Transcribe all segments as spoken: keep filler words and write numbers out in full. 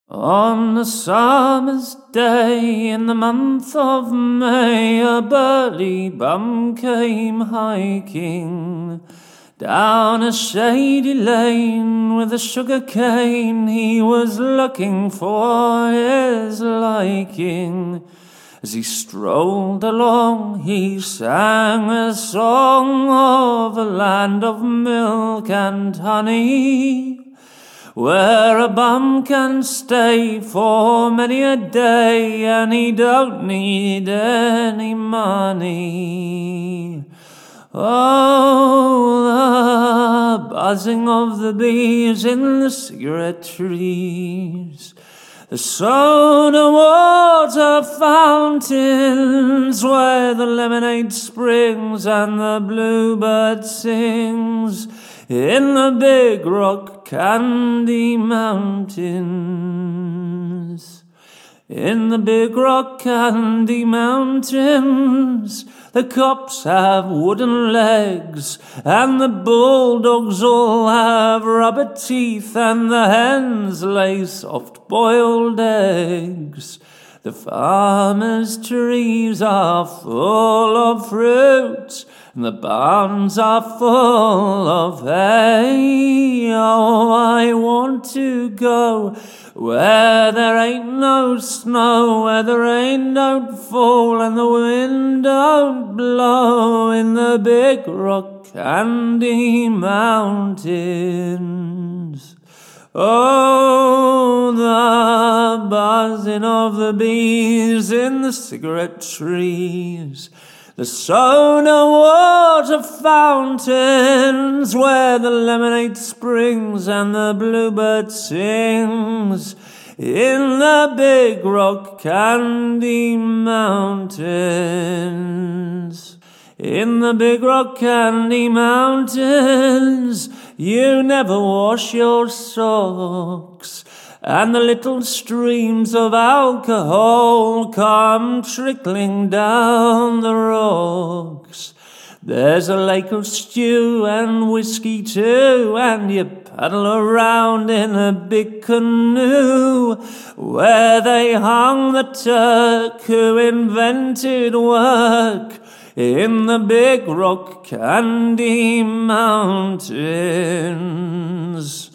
On a summer's day in the month of May, a burly bum came hiking down a shady lane with a sugar cane. He was looking for his liking. As he strolled along, he sang a song of a land of milk and honey, where a bum can stay for many a day, and he don't need any money. Oh, the buzzing of the bees in the cigarette trees, the soda water fountains where the lemonade springs and the bluebird sings, in the big rock candy mountains. In the big rock candy mountains, the cops have wooden legs, and the bulldogs all have rubber teeth, and the hens lay soft-boiled eggs. The farmers' trees are full of fruit, and the barns are full of hay. Oh, I want to go where there ain't no snow, where the rain don't fall and the wind don't blow, in the big rock candy mountains. Oh, the buzzing of the bees in the cigarette trees, the soda water fountains where the lemonade springs and the bluebird sings, in the big rock candy mountains. In the big rock candy mountains, you never wash your socks, and the little streams of alcohol come trickling down the rocks. There's a lake of stew and whiskey too, and you paddle around in a big canoe where they hung the Turk who invented work, in the big rock candy mountains.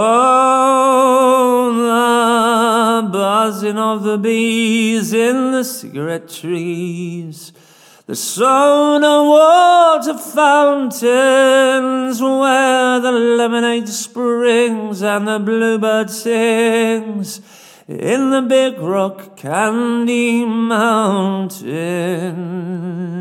Oh, the buzzing of the bees in the cigarette trees, the soda water fountains where the lemonade springs and the bluebird sings, in the big rock candy mountains.